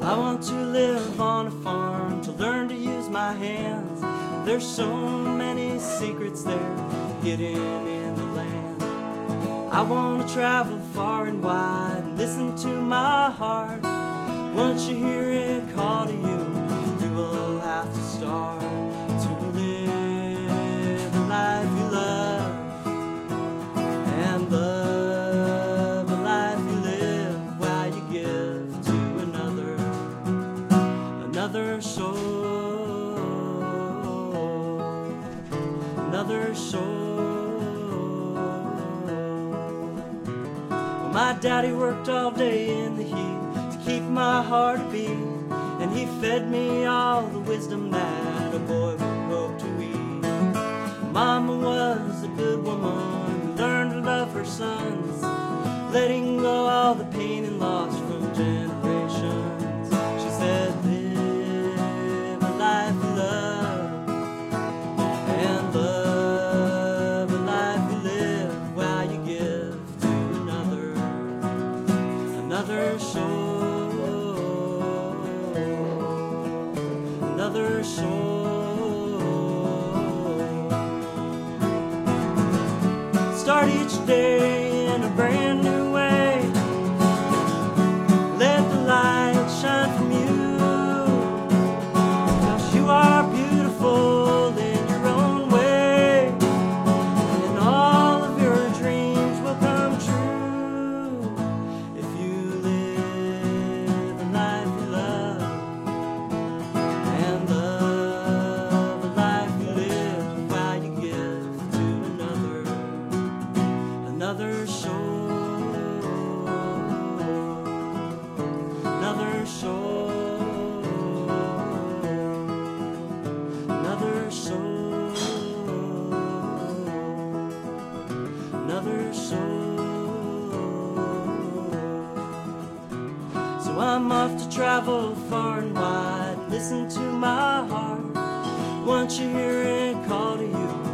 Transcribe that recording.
I want to live on a farm, to learn to use my hands. There's so many secrets there hidden in the land. I want to travel far and wide and listen to my heart. Once you hear it call to you, you will have to start to live the life you love, and love the life you live while you give to another soul, another soul. Well, my daddy worked all day in the heat to keep my heart a beat, and he fed me all the wisdom that a boy would hope to eat. Mama was a good woman who learned to love her sons, letting go all the pain and loss from generations. She said, live a life you love, and love a life you live while you give to another soul, another soul. Start each day in a brand new way. Let the light shine from you, 'cause you are beautiful in your own way, and all of your dreams will come true if you live the life you love, and love the life you live while you give to another soul, another soul, another soul, another soul. So I'm off to travel far and wide, listen to my heart. Once you hear it call to you,